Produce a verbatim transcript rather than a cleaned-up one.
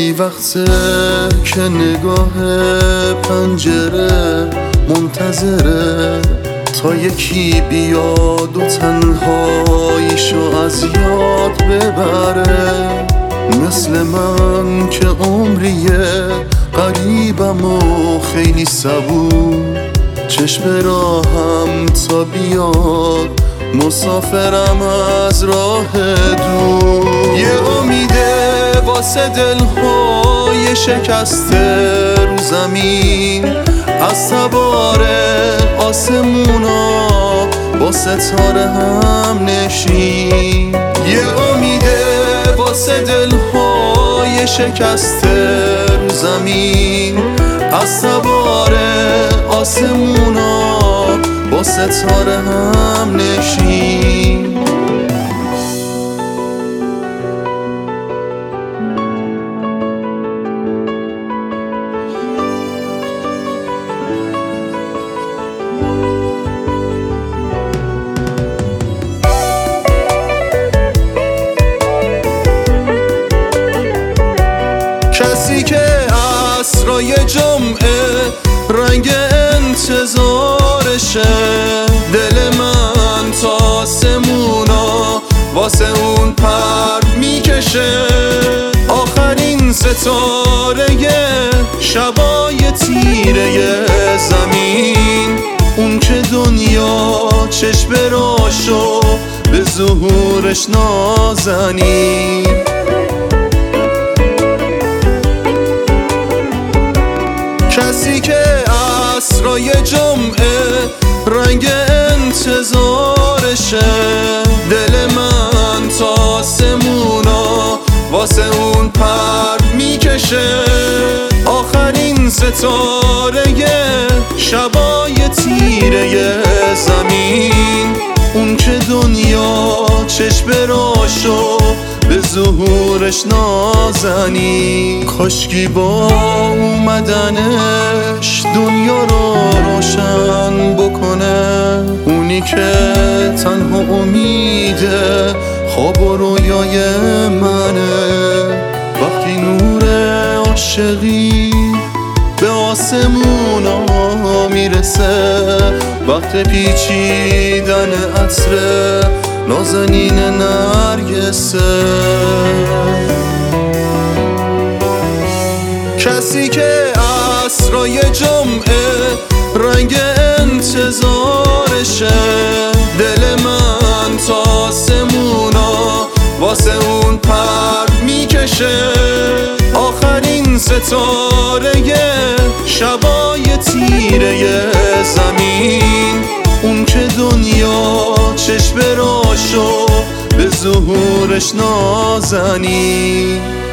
خیلی وقته که نگاه پنجره منتظره تا یکی بیاد و تنهاییشو از یاد ببره. مثل من که عمریه غریبم و خیلی صبور، چشم راهم تا بیاد مسافرم از راه دور. یه امیده واسه دلهای شکسته رو زمین، از تبار آسمونا با ستاره هم نشین. یه امیده واسه دلهای شکسته رو زمین، از تبار آسمونا با ستاره هم نشین. کسی که عصرای جمعه رنگ انتظارشه، دل من تا آسمونا واسه اون پر میکشه. آخرین ستاره شبای تیره زمین، اون که دنیا چشم راشو به ظهورش نازنین. کسی که عصرای جمعه رنگ انتظارشه، دل من تا آسمونا واسه اون پر میکشه. آخرین ستاره شبای تیره زمین، اون که دنیا چشم راشو به ظهورش نازنی. کاشکی با اومدنش دنیا رو روشن بکنه، اونی که تنها امیده خواب و رویای منه. وقتی نور عاشقی به آسمونا میرسه، وقت پیچیدن عطر نازنین نرگسه. کسی که عصرای جمعه رنگ انتظارشه، دل من تا آسمونا واسه اون پر میکشه. آخرین ستاره شبای تیره زمین، اون که دنیا چشم راشو به ظهورش نازنی.